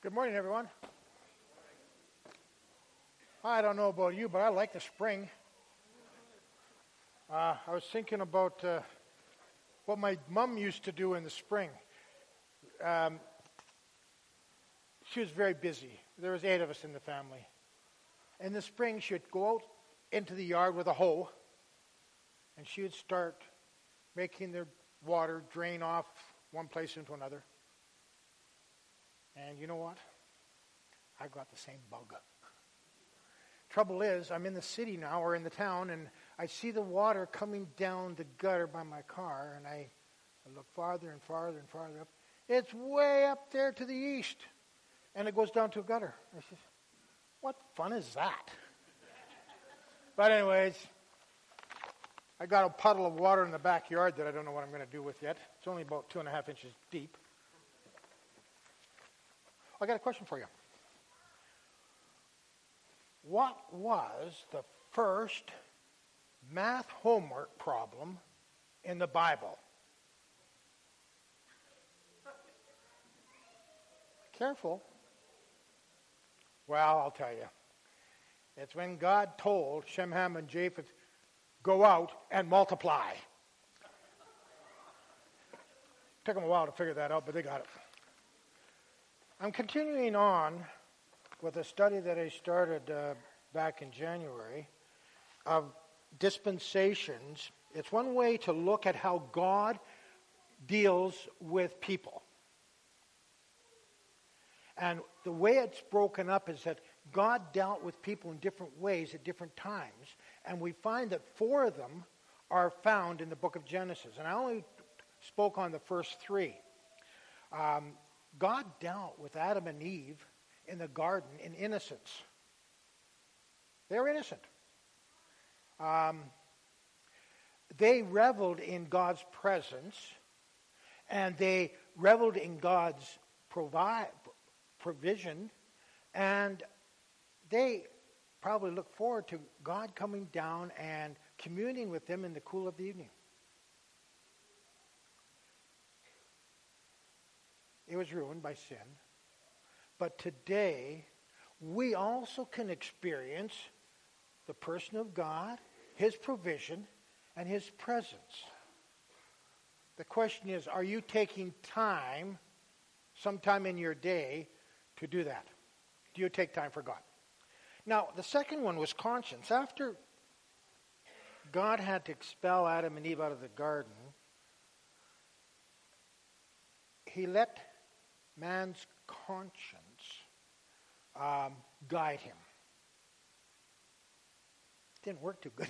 Good morning, everyone. I don't know about you, but I like the spring. I was thinking about what my mom used to do in the spring. She was very busy. There was 8 of us in the family. In the spring, she would go out into the yard with a hoe, and she would start making the water drain off one place into another. And you know what? I got the same bug. Trouble is, I'm in the city now, or in the town, and I see the water coming down the gutter by my car, and I look farther and farther and farther up. It's way up there to the east, and it goes down to a gutter. I said, what fun is that? But anyways, I got a puddle of water in the backyard that I don't know what I'm going to do with yet. It's only about 2.5 inches deep. I got a question for you. What was the first math homework problem in the Bible? Careful. Well, I'll tell you. It's when God told Shem, Ham, and Japheth, go out and multiply. Took them a while to figure that out, but they got it. I'm continuing on with a study that I started back in January of dispensations. It's one way to look at how God deals with people. And the way it's broken up is that God dealt with people in different ways at different times. And we find that 4 of them are found in the book of Genesis. And I only spoke on the first 3. God dealt with Adam and Eve in the garden in innocence. They were innocent. They reveled in God's presence, and they reveled in God's provision, and they probably looked forward to God coming down and communing with them in the cool of the evening. It was ruined by sin. But today, we also can experience the person of God, His provision, and His presence. The question is, are you taking time, sometime in your day, to do that? Do you take time for God? Now, the second one was conscience. After God had to expel Adam and Eve out of the garden, He let man's conscience guide him. Didn't work too good.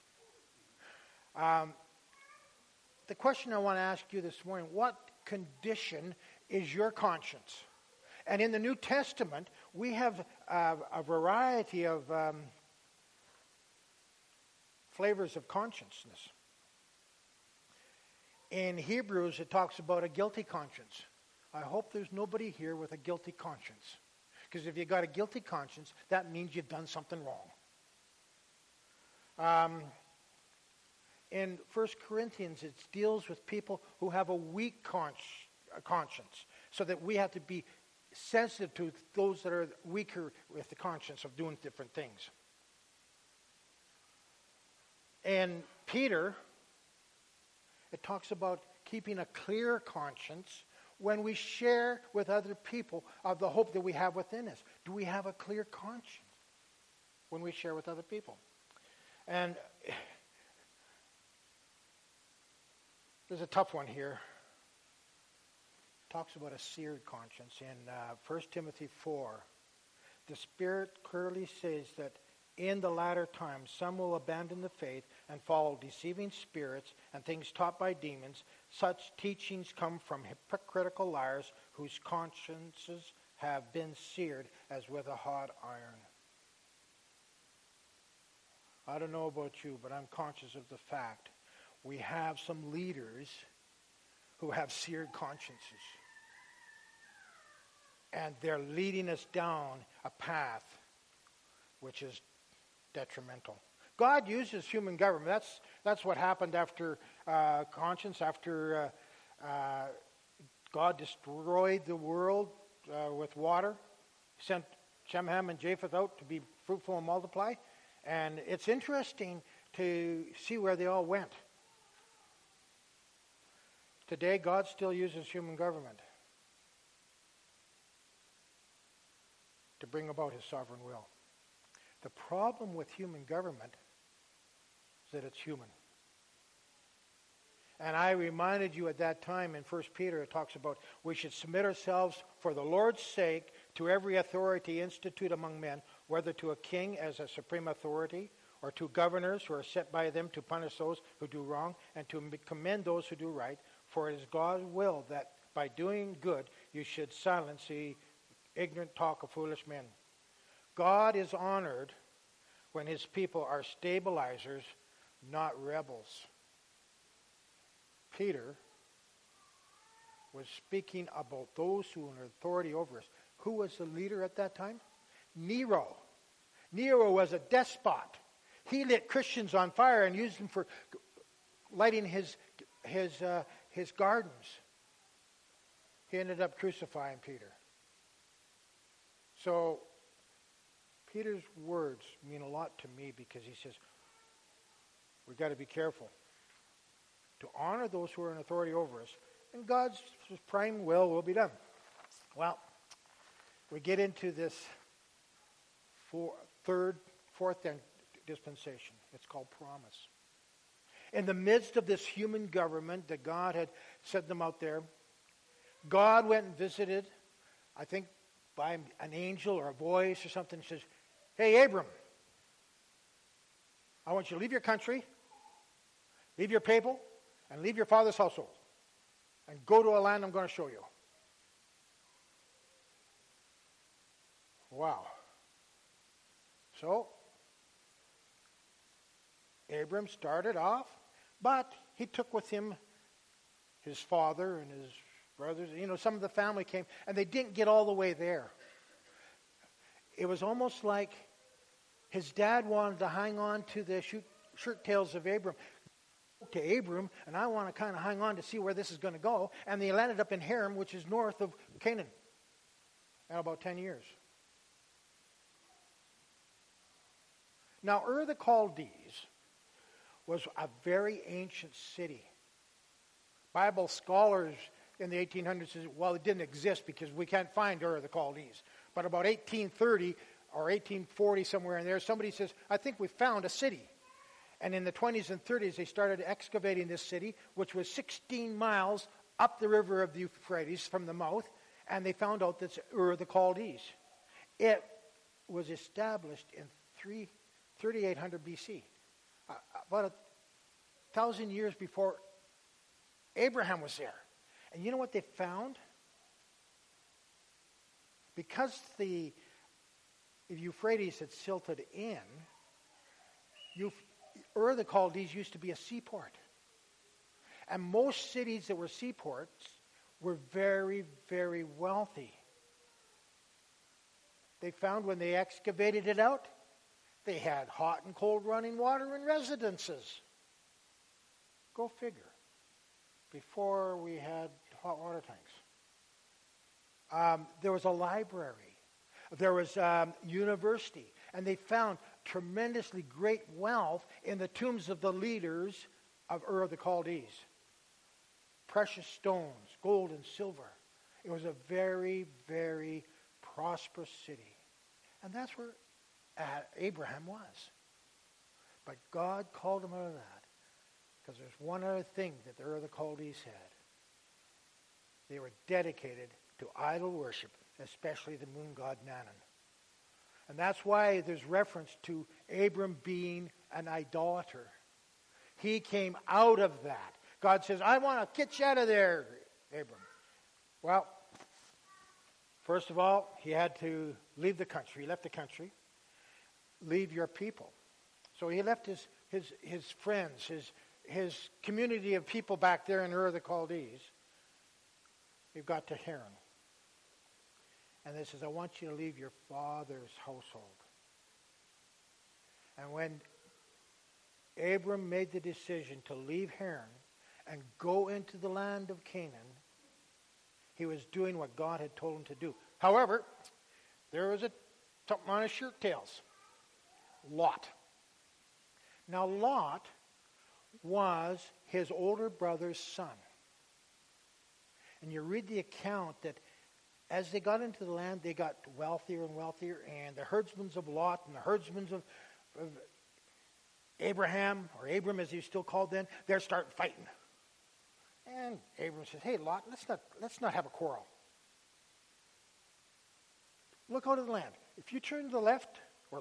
The question I want to ask you this morning, what condition is your conscience? And in the New Testament, we have a variety of flavors of consciousness. In Hebrews, it talks about a guilty conscience. I hope there's nobody here with a guilty conscience. Because if you've got a guilty conscience, that means you've done something wrong. In 1 Corinthians, it deals with people who have a weak conscience. So that we have to be sensitive to those that are weaker with the conscience of doing different things. In Peter, it talks about keeping a clear conscience when we share with other people of the hope that we have within us. Do we have a clear conscience when we share with other people? And there's a tough one here. It talks about a seared conscience in 1 Timothy 4. The Spirit clearly says that in the latter times, some will abandon the faith and follow deceiving spirits and things taught by demons. Such teachings come from hypocritical liars whose consciences have been seared as with a hot iron. I don't know about you, but I'm conscious of the fact we have some leaders who have seared consciences. And they're leading us down a path which is detrimental. God uses human government. That's what happened after conscience, after God destroyed the world with water. sent Shem, Ham, and Japheth out to be fruitful and multiply. And it's interesting to see where they all went. Today, God still uses human government to bring about his sovereign will. The problem with human government is that it's human. And I reminded you at that time in 1 Peter, it talks about we should submit ourselves for the Lord's sake to every authority instituted among men, whether to a king as a supreme authority, or to governors who are set by them to punish those who do wrong, and to commend those who do right. For it is God's will that by doing good you should silence the ignorant talk of foolish men. God is honored when his people are stabilizers, not rebels. Peter was speaking about those who are in authority over us. Who was the leader at that time? Nero. Nero was a despot. He lit Christians on fire and used them for lighting his gardens. He ended up crucifying Peter. So Peter's words mean a lot to me because he says we've got to be careful to honor those who are in authority over us, and God's prime will be done. Well, we get into this fourth dispensation. It's called promise. In the midst of this human government that God had set them out there, God went and visited, I think by an angel or a voice or something, says, "Hey, Abram, I want you to leave your country, leave your people, and leave your father's household, and go to a land I'm going to show you." Wow. So, Abram started off, but he took with him his father and his brothers. You know, some of the family came, and they didn't get all the way there. It was almost like his dad wanted to hang on to the shirt tails of Abram. To Abram, and I want to kind of hang on to see where this is going to go. And they landed up in Haran, which is north of Canaan, in about 10 years. Now, Ur the Chaldees was a very ancient city. Bible scholars in the 1800s said, well, it didn't exist because we can't find Ur the Chaldees. But about 1830 or 1840, somewhere in there, somebody says, I think we found a city. And in the 20s and 30s, they started excavating this city, which was 16 miles up the river of the Euphrates from the mouth, and they found out that's Ur the Chaldees. It was established in 3800 BC, about 1,000 years before Abraham was there. And you know what they found? Because the Euphrates had silted in, Ur the Chaldees used to be a seaport. And most cities that were seaports were very, very wealthy. They found when they excavated it out, they had hot and cold running water in residences. Go figure. Before we had hot water tanks. There was a library. There was university. And they found tremendously great wealth in the tombs of the leaders of Ur the Chaldees. Precious stones, gold and silver. It was a very, very prosperous city. And that's where Abraham was. But God called him out of that because there's one other thing that the Ur the Chaldees had. They were dedicated to idol worship, especially the moon god Nannan. And that's why there's reference to Abram being an idolater. He came out of that. God says, I want to get you out of there, Abram. Well, first of all, he had to leave the country. He left the country. Leave your people. So he left his friends, his community of people back there in Ur the Chaldees. We've got to Haran. And this says, I want you to leave your father's household. And when Abram made the decision to leave Haran and go into the land of Canaan, he was doing what God had told him to do. However, There was something on his shirt tails. Lot. Now Lot was his older brother's son. And you read the account that as they got into the land, they got wealthier and wealthier, and the herdsmen of Lot and the herdsmen of Abraham, or Abram as he was still called then, they're starting fighting. And Abram says, hey, Lot, let's not have a quarrel. Look out of the land. If you turn to the left,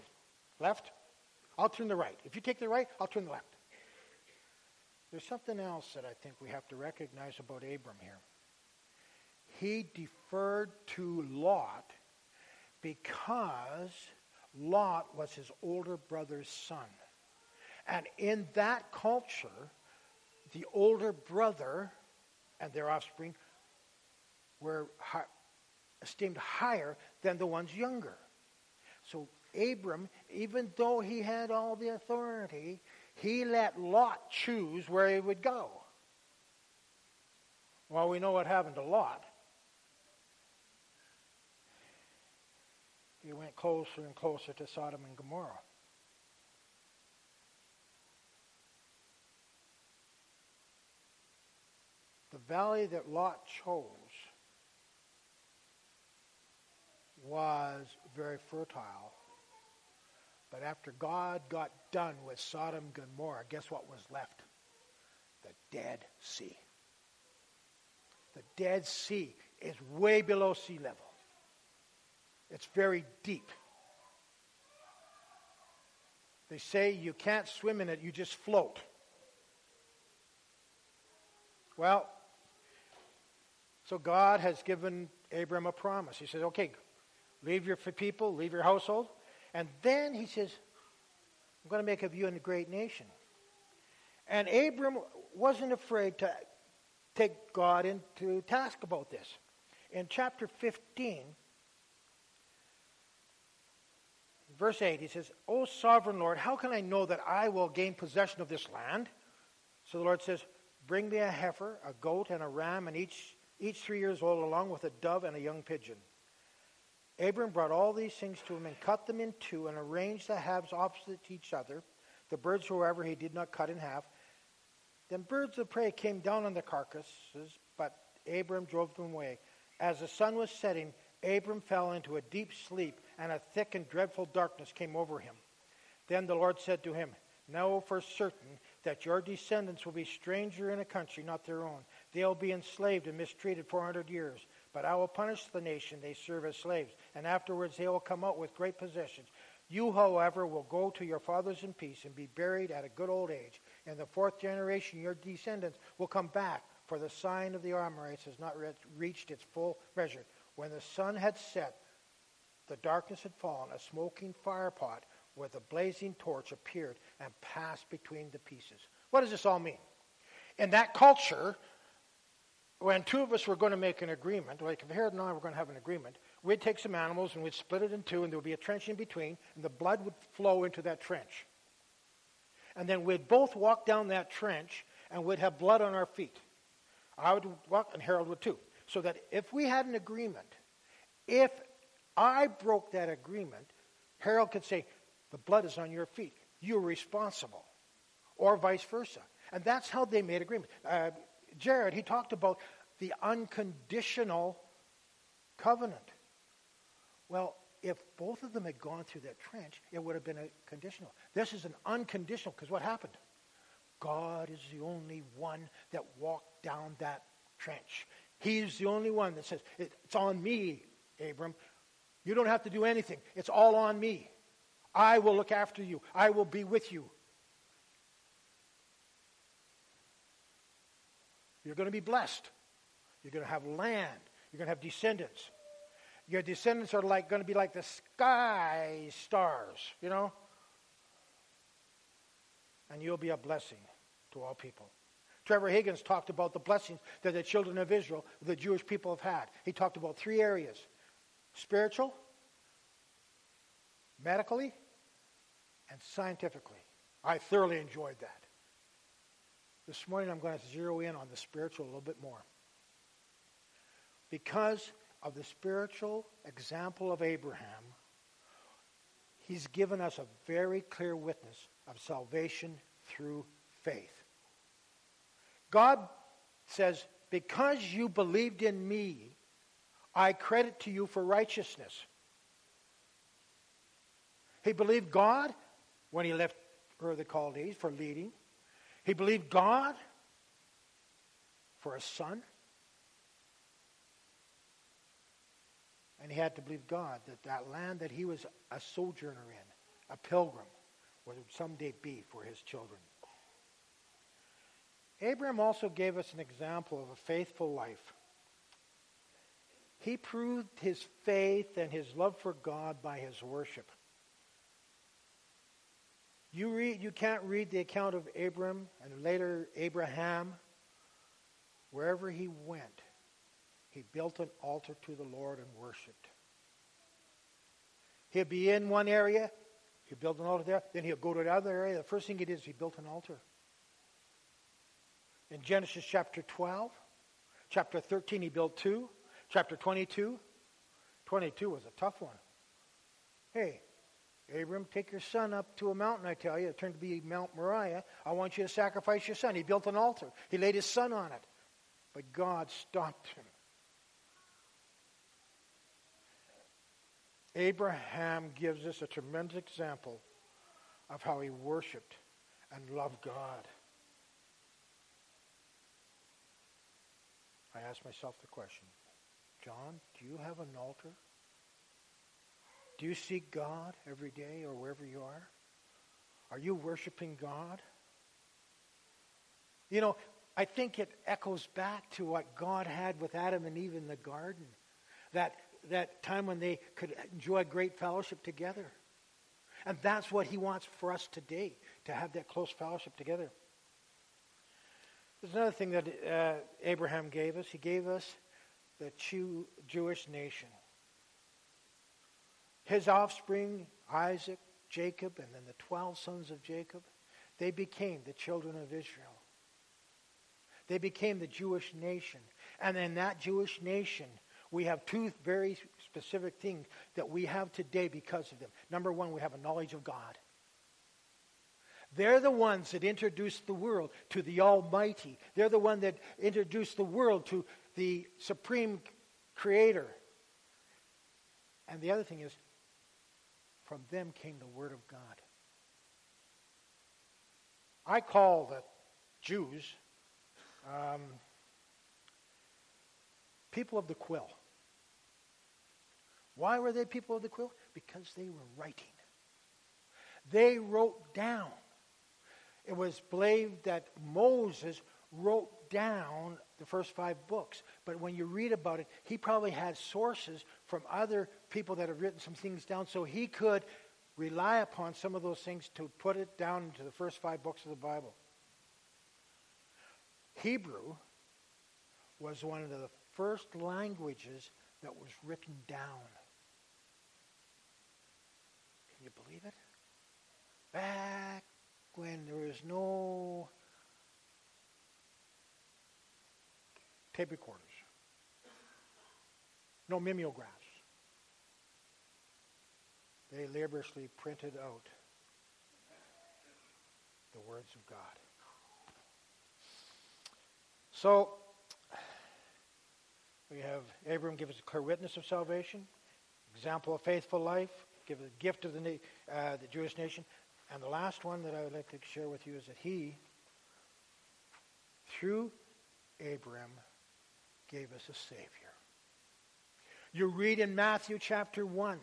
I'll turn the right. If you take the right, I'll turn the left. There's something else that I think we have to recognize about Abram here. He deferred to Lot because Lot was his older brother's son. And in that culture, the older brother and their offspring were esteemed higher than the ones younger. So Abram, even though he had all the authority, he let Lot choose where he would go. Well, we know what happened to Lot. He went closer and closer to Sodom and Gomorrah. The valley that Lot chose was very fertile. But after God got done with Sodom and Gomorrah, guess what was left? The Dead Sea. The Dead Sea is way below sea level. It's very deep. They say you can't swim in it, you just float. Well, so God has given Abram a promise. He says, okay, leave your people, leave your household. And then he says, I'm going to make of you a great nation. And Abram wasn't afraid to take God into task about this. In chapter 15, verse 8, he says, O sovereign Lord, how can I know that I will gain possession of this land? So the Lord says, bring me a heifer, a goat, and a ram, and each 3 years old, along with a dove and a young pigeon. Abram brought all these things to him and cut them in two and arranged the halves opposite each other, the birds, however, he did not cut in half. Then birds of prey came down on the carcasses, but Abram drove them away. As the sun was setting, Abram fell into a deep sleep, and a thick and dreadful darkness came over him. Then the Lord said to him, know for certain that your descendants will be stranger in a country not their own. They'll be enslaved and mistreated 400 years. But I will punish the nation they serve as slaves, and afterwards they will come out with great possessions. You, however, will go to your fathers in peace and be buried at a good old age. In the fourth generation, your descendants will come back, for the sign of the Amorites has not reached its full measure. When the sun had set, the darkness had fallen, a smoking firepot with a blazing torch appeared and passed between the pieces. What does this all mean? In that culture, when two of us were going to make an agreement, like if Harold and I were going to have an agreement, we'd take some animals and we'd split it in two, and there would be a trench in between, and the blood would flow into that trench. And then we'd both walk down that trench, and we'd have blood on our feet. I would walk, and Harold would too. So that if we had an agreement, if I broke that agreement, Harold could say, the blood is on your feet. You're responsible. Or vice versa. And that's how they made agreement. Jared, he talked about the unconditional covenant. Well, if both of them had gone through that trench, it would have been a conditional. This is an unconditional, because what happened? God is the only one that walked down that trench. He's the only one that says, it's on me, Abram. You don't have to do anything. It's all on me. I will look after you. I will be with you. You're going to be blessed. You're going to have land. You're going to have descendants. Your descendants are going to be like the sky stars, you know? And you'll be a blessing to all people. Trevor Higgins talked about the blessings that the children of Israel, the Jewish people, have had. He talked about 3 areas: spiritual, medically, and scientifically. I thoroughly enjoyed that. This morning I'm going to zero in on the spiritual a little bit more. Because of the spiritual example of Abraham, he's given us a very clear witness of salvation through faith. God says, because you believed in me, I credit to you for righteousness. He believed God when he left Ur of the Chaldees for leading. He believed God for a son. And he had to believe God that that land that he was a sojourner in, a pilgrim, would someday be for his children. Abraham also gave us an example of a faithful life. He proved his faith and his love for God by his worship. You can't read the account of Abram and later Abraham. Wherever he went, he built an altar to the Lord and worshipped. He'd be in one area, he'd build an altar there, then he'll go to another area. The first thing he did is he built an altar. In Genesis chapter 12, chapter 13 he built two, chapter 22 was a tough one. Hey, Abram, take your son up to a mountain, I tell you. It turned to be Mount Moriah. I want you to sacrifice your son. He built an altar. He laid his son on it. But God stopped him. Abraham gives us a tremendous example of how he worshiped and loved God. I asked myself the question, John, do you have an altar? Do you seek God every day or wherever you are? Are you worshiping God? You know, I think it echoes back to what God had with Adam and Eve in the garden. That time when they could enjoy great fellowship together. And that's what he wants for us today, to have that close fellowship together. There's another thing that Abraham gave us. He gave us the Jewish nation. His offspring, Isaac, Jacob, and then the 12 sons of Jacob, they became the children of Israel. They became the Jewish nation. And in that Jewish nation, we have two very specific things that we have today because of them. Number one, we have a knowledge of God. They're the ones that introduced the world to the Almighty. They're the one that introduced the world to the Supreme Creator. And the other thing is, from them came the Word of God. I call the Jews people of the quill. Why were they people of the quill? Because they were writing. They wrote down. It was believed that Moses wrote down the first 5 books. But when you read about it, he probably had sources from other people that have written some things down, so he could rely upon some of those things to put it down into the first 5 books of the Bible. Hebrew was one of the first languages that was written down. Can you believe it? Back when there was no tape recorders, no mimeographs, they laboriously printed out the words of God. So, we have Abram give us a clear witness of salvation, example of faithful life, give a gift of the Jewish nation. And the last one that I would like to share with you is that he, through Abram, gave us a Savior. You read in Matthew chapter 1,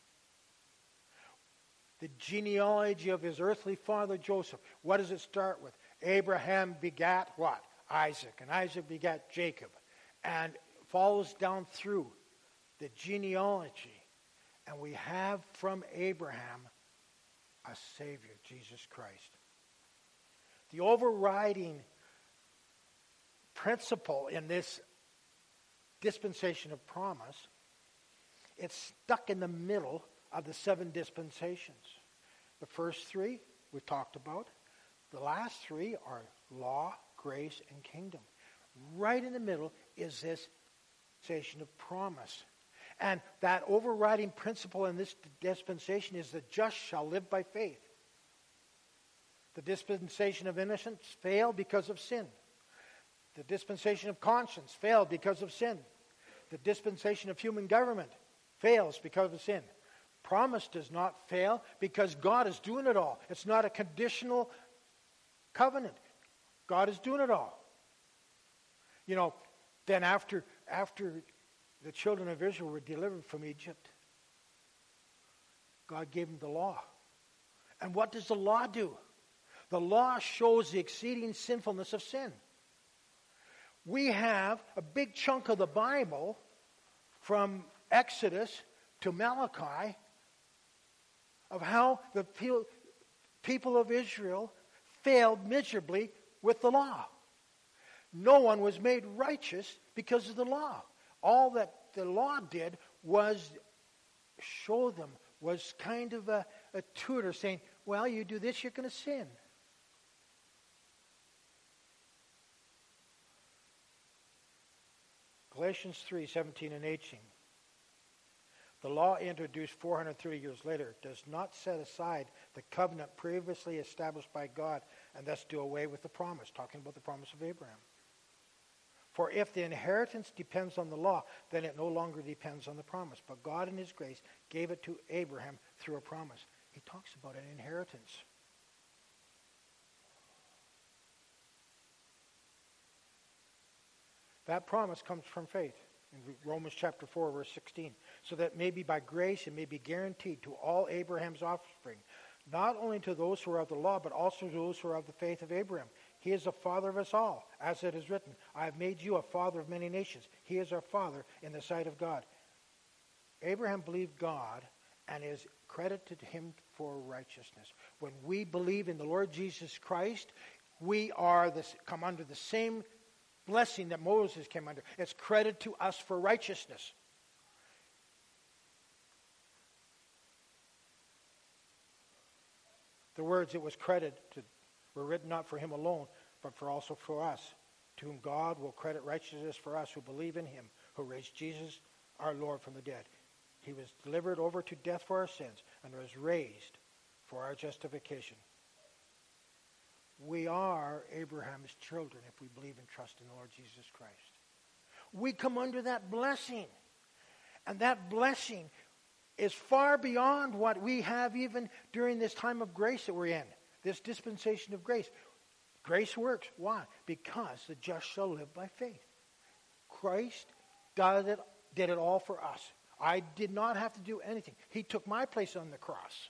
the genealogy of his earthly father Joseph. What does it start with? Abraham begat what? Isaac. And Isaac begat Jacob. And follows down through the genealogy. And we have from Abraham a Savior, Jesus Christ. The overriding principle in this dispensation of promise, it's stuck in the middle of the 7 dispensations. The first 3 we've talked about. The last 3 are law, grace, and kingdom. Right in the middle is this dispensation of promise. And that overriding principle in this dispensation is the just shall live by faith. The dispensation of innocence failed because of sin. The dispensation of conscience failed because of sin. The dispensation of human government fails because of sin. Promise does not fail because God is doing it all. It's not a conditional covenant. God is doing it all. You know, then after the children of Israel were delivered from Egypt, God gave them the law. And what does the law do? The law shows the exceeding sinfulness of sin. We have a big chunk of the Bible from Exodus to Malachi of how the people of Israel failed miserably with the law. No one was made righteous because of the law. All that the law did was show them, was kind of a tutor saying, well, you do this, you're going to sin. Galatians 3:17 and 18. The law introduced 430 years later does not set aside the covenant previously established by God and thus do away with the promise, talking about the promise of Abraham. For if the inheritance depends on the law, then it no longer depends on the promise. But God in his grace gave it to Abraham through a promise. He talks about an inheritance. That promise comes from faith. In Romans chapter 4, verse 16. So that maybe by grace it may be guaranteed to all Abraham's offspring, not only to those who are of the law, but also to those who are of the faith of Abraham. He is the father of us all, as it is written, I have made you a father of many nations. He is our father in the sight of God. Abraham believed God and is credited to him for righteousness. When we believe in the Lord Jesus Christ, we come under the same blessing that Moses came under. It's credited to us for righteousness. The words it was credited were written not for him alone, but also for us, to whom God will credit righteousness for us who believe in him, who raised Jesus, our Lord, from the dead. He was delivered over to death for our sins and was raised for our justification. We are Abraham's children if we believe and trust in the Lord Jesus Christ. We come under that blessing. And that blessing is far beyond what we have even during this time of grace that we're in. This dispensation of grace. Grace works. Why? Because the just shall live by faith. Christ did it all for us. I did not have to do anything. He took my place on the cross.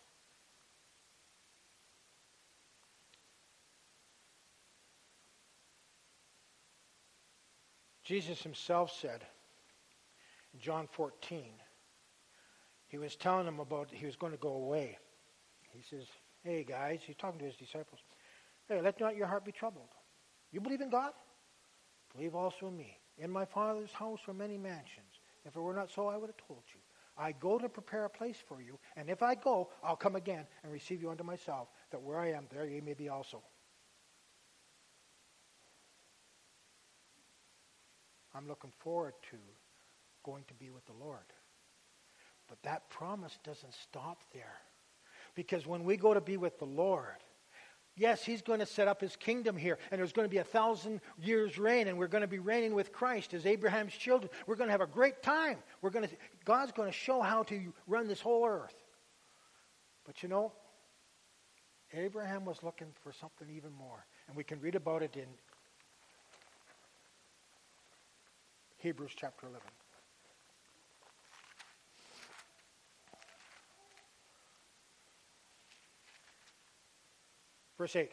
Jesus himself said in John 14, he was telling them about he was going to go away. He says, hey guys, he's talking to his disciples. Hey, let not your heart be troubled. You believe in God? Believe also in me. In my Father's house are many mansions. If it were not so, I would have told you. I go to prepare a place for you, and if I go, I'll come again and receive you unto myself, that where I am, there ye may be also. I'm looking forward to going to be with the Lord. But that promise doesn't stop there. Because when we go to be with the Lord, yes, he's going to set up his kingdom here, and there's going to be 1,000 years reign, and we're going to be reigning with Christ as Abraham's children. We're going to have a great time. God's going to show how to run this whole earth. But you know, Abraham was looking for something even more. And we can read about it in Hebrews chapter 11. Verse 8.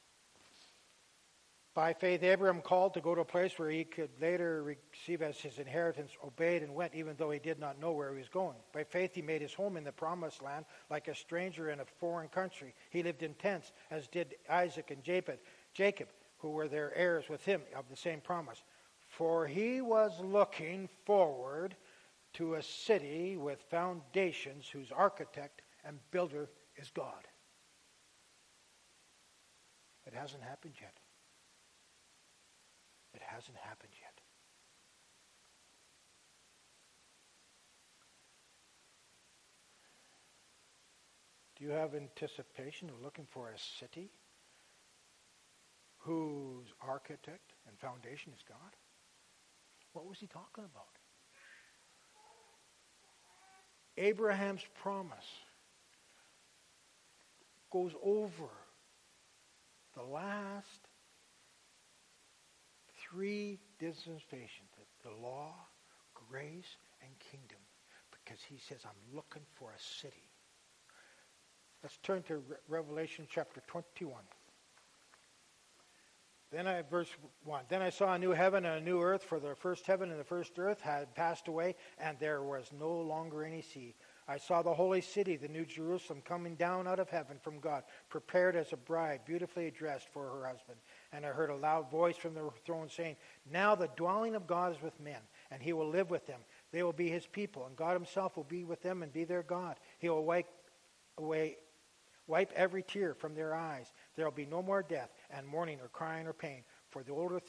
By faith, Abraham called to go to a place where he could later receive as his inheritance, obeyed and went, even though he did not know where he was going. By faith, he made his home in the promised land, like a stranger in a foreign country. He lived in tents, as did Isaac and Jacob, who were their heirs with him of the same promise. For he was looking forward to a city with foundations, whose architect and builder is God. It hasn't happened yet. It hasn't happened yet. you have anticipation of looking for a city whose architect and foundation is God? What was he talking about? Abraham's promise goes over the last three dispensations, the law, grace, and kingdom, because he says, I'm looking for a city. Let's turn to Revelation chapter 21. Verse 1. Then I saw a new heaven and a new earth, for the first heaven and the first earth had passed away, and there was no longer any sea. I saw the holy city, the new Jerusalem, coming down out of heaven from God, prepared as a bride, beautifully dressed for her husband. And I heard a loud voice from the throne saying, Now the dwelling of God is with men, and he will live with them. They will be his people, and God himself will be with them and be their God. He will wipe every tear from their eyes. There will be no more death, and mourning or crying or pain, for the old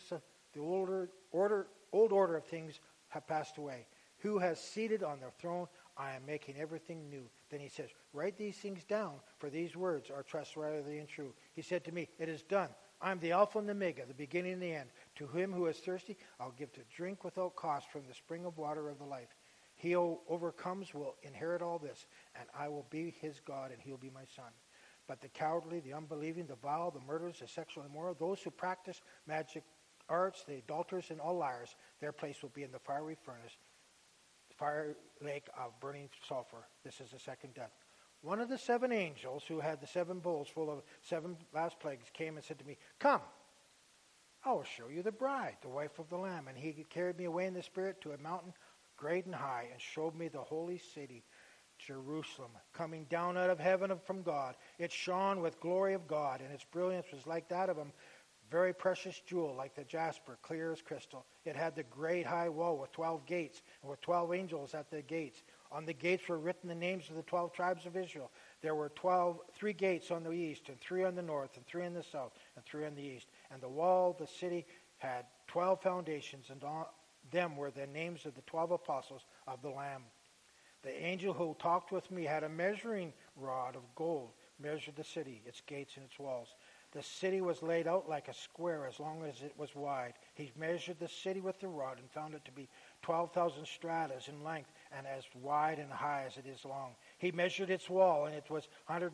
order of things have passed away. Who has seated on the throne? I am making everything new. Then he says, Write these things down, for these words are trustworthy and true. He said to me, It is done. I am the Alpha and the Omega, the beginning and the end. To him who is thirsty, I'll give to drink without cost from the spring of water of the life. He who overcomes will inherit all this, and I will be his God, and he will be my son. But the cowardly, the unbelieving, the vile, the murderers, the sexually immoral, those who practice magic arts, the adulterers, and all liars, their place will be in the fiery furnace, the fire lake of burning sulfur. This is the second death. One of the seven angels who had the seven bowls full of seven last plagues came and said to me, Come, I will show you the bride, the wife of the Lamb. And he carried me away in the Spirit to a mountain great and high, and showed me the holy city, Jerusalem, coming down out of heaven from God. It shone with glory of God, and its brilliance was like that of a very precious jewel, like the jasper, clear as crystal. It had the great high wall with 12 gates, and with 12 angels at the gates. On the gates were written the names of the 12 tribes of Israel. There were 3 gates on the east, and 3 on the north, and 3 on the south, and 3 on the east. And the wall of the city had 12 foundations, and on them were the names of the 12 apostles of the Lamb. The angel who talked with me had a measuring rod of gold, measured the city, its gates and its walls. The city was laid out like a square as long as it was wide. He measured the city with the rod and found it to be 12,000 stratas in length and as wide and high as it is long. He measured its wall, and it was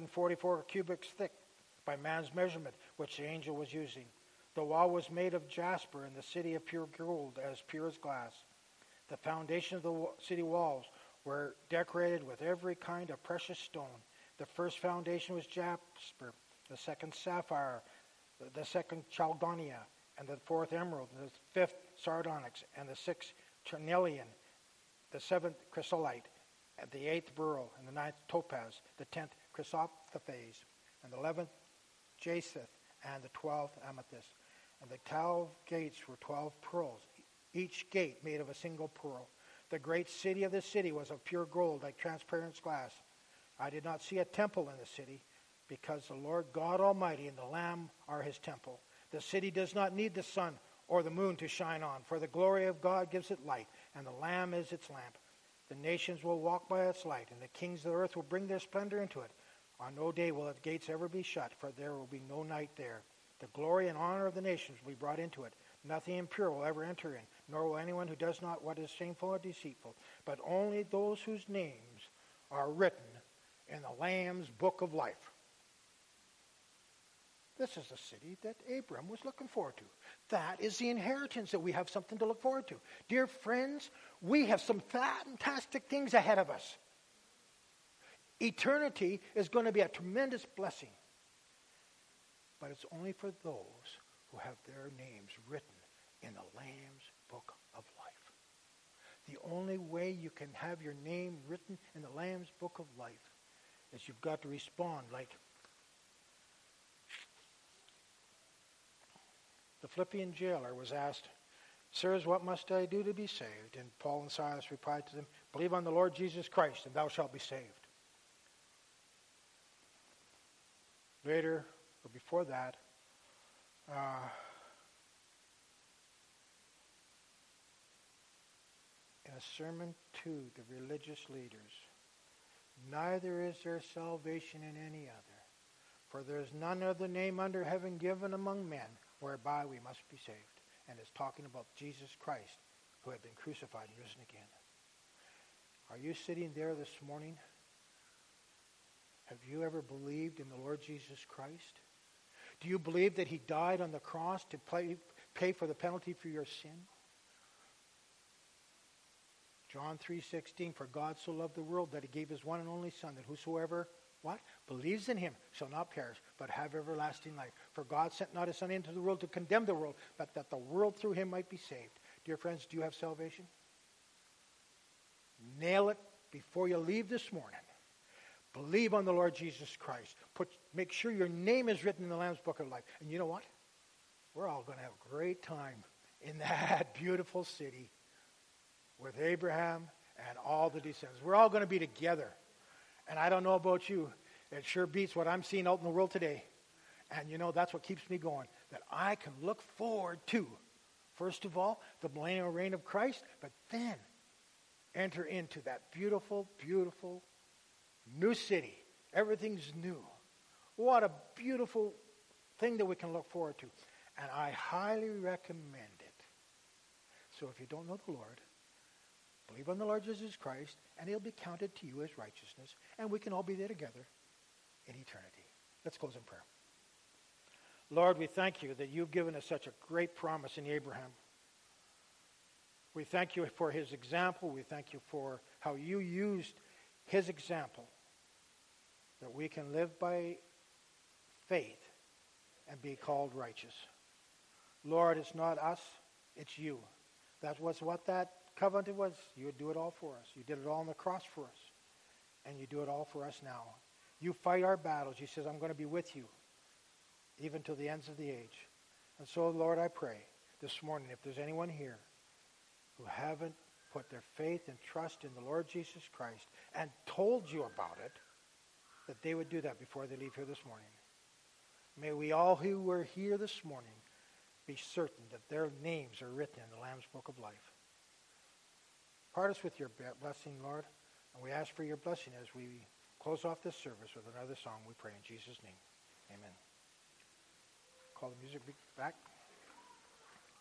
144 cubits thick by man's measurement, which the angel was using. The wall was made of jasper, and the city of pure gold, as pure as glass. The foundation of the city walls were decorated with every kind of precious stone. The first foundation was jasper, the second sapphire, the second chalcedony, and the fourth emerald, and the fifth sardonyx, and the sixth carnelian, the seventh chrysolite, and the eighth beryl, and the ninth topaz, the 10th chrysoprase, and the 11th jacinth, and the 12th amethyst. And the 12 gates were 12 pearls, each gate made of a single pearl. The great city of the city was of pure gold, like transparent glass. I did not see a temple in the city, because the Lord God Almighty and the Lamb are his temple. The city does not need the sun or the moon to shine on, for the glory of God gives it light, and the Lamb is its lamp. The nations will walk by its light, and the kings of the earth will bring their splendor into it. On no day will its gates ever be shut, for there will be no night there. The glory and honor of the nations will be brought into it. Nothing impure will ever enter in, nor will anyone who does not what is shameful or deceitful, but only those whose names are written in the Lamb's book of life. This is the city that Abram was looking forward to. That is the inheritance that we have something to look forward to. Dear friends, we have some fantastic things ahead of us. Eternity is going to be a tremendous blessing. But it's only for those who have their names written in the Lamb's book of life. The only way you can have your name written in the Lamb's book of life is you've got to respond like the Philippian jailer was asked, Sirs, what must I do to be saved? And Paul and Silas replied to them, Believe on the Lord Jesus Christ, and thou shalt be saved. Later, or before that, in a sermon to the religious leaders, neither is there salvation in any other. For there is none other name under heaven given among men whereby we must be saved. And it's talking about Jesus Christ, who had been crucified and risen again. Are you sitting there this morning? Have you ever believed in the Lord Jesus Christ? Do you believe that he died on the cross to pay for the penalty for your sin? John 3:16, for God so loved the world that he gave his one and only Son, that whosoever, what? Believes in him shall not perish, but have everlasting life. For God sent not his Son into the world to condemn the world, but that the world through him might be saved. Dear friends, do you have salvation? Nail it before you leave this morning. Believe on the Lord Jesus Christ. Make sure your name is written in the Lamb's Book of Life. And you know what? We're all going to have a great time in that beautiful city with Abraham and all the descendants. We're all going to be together. And I don't know about you. It sure beats what I'm seeing out in the world today. And you know, that's what keeps me going. That I can look forward to, first of all, the millennial reign of Christ, but then enter into that beautiful, beautiful new city. Everything's new. What a beautiful thing that we can look forward to. And I highly recommend it. So if you don't know the Lord, believe on the Lord Jesus Christ, and he'll be counted to you as righteousness, and we can all be there together in eternity. Let's close in prayer. Lord, we thank you that you've given us such a great promise in Abraham. We thank you for his example. We thank you for how you used his example, that we can live by faith and be called righteous. Lord, it's not us, it's you. That was what that covenant was. You would do it all for us. You did it all on the cross for us. And you do it all for us now. You fight our battles. You says, I'm going to be with you even till the ends of the age. And so, Lord, I pray this morning, if there's anyone here who haven't put their faith and trust in the Lord Jesus Christ and told you about it, that they would do that before they leave here this morning. May we all who were here this morning be certain that their names are written in the Lamb's Book of Life. Part us with your blessing, Lord, and we ask for your blessing as we close off this service with another song. We pray in Jesus' name. Amen. Call the music back.